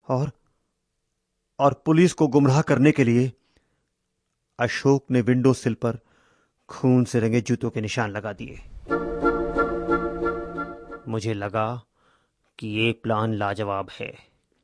और पुलिस को गुमराह करने के लिए अशोक ने विंडो सिल पर खून से रंगे जूतों के निशान लगा दिए। मुझे लगा कि ये प्लान लाजवाब है।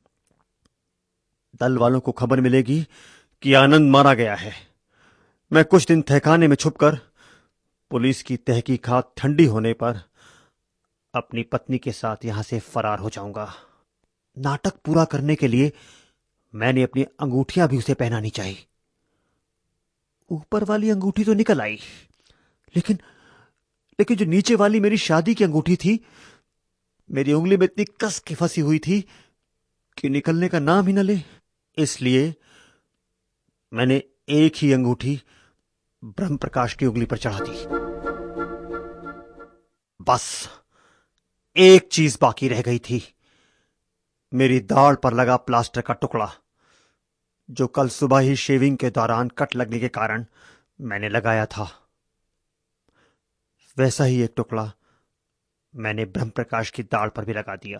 दल वालों को खबर मिलेगी कि आनंद मारा गया है। मैं कुछ दिन तहखाने में छुपकर पुलिस की तहकीकात ठंडी होने पर अपनी पत्नी के साथ यहां से फरार हो जाऊंगा। नाटक पूरा करने के लिए मैंने अपनी अंगूठियां भी उसे पहनानी चाहिए। ऊपर वाली अंगूठी तो निकल आई, लेकिन जो नीचे वाली मेरी शादी की अंगूठी थी, मेरी उंगली में इतनी कस के फंसी हुई थी कि निकलने का नाम ही न ले। इसलिए मैंने एक ही अंगूठी ब्रह्म प्रकाश की उंगली पर चढ़ा दी। बस एक चीज बाकी रह गई थी, मेरी दाढ़ पर लगा प्लास्टर का टुकड़ा, जो कल सुबह ही शेविंग के दौरान कट लगने के कारण मैंने लगाया था। वैसा ही एक टुकड़ा मैंने ब्रह्म प्रकाश की दाढ़ पर भी लगा दिया।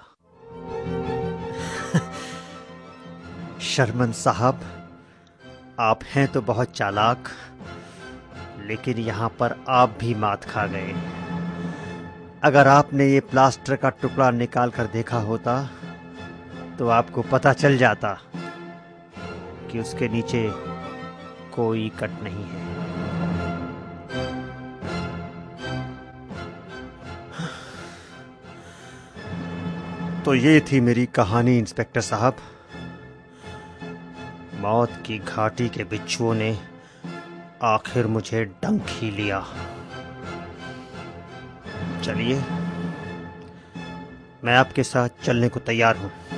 शर्मन साहब, आप हैं तो बहुत चालाक, लेकिन यहां पर आप भी मात खा गए। अगर आपने ये प्लास्टर का टुकड़ा निकाल कर देखा होता तो आपको पता चल जाता कि उसके नीचे कोई कट नहीं है। तो ये थी मेरी कहानी इंस्पेक्टर साहब। मौत की घाटी के बिच्छुओं ने आखिर मुझे डंक ही लिया। चलिए, मैं आपके साथ चलने को तैयार हूं।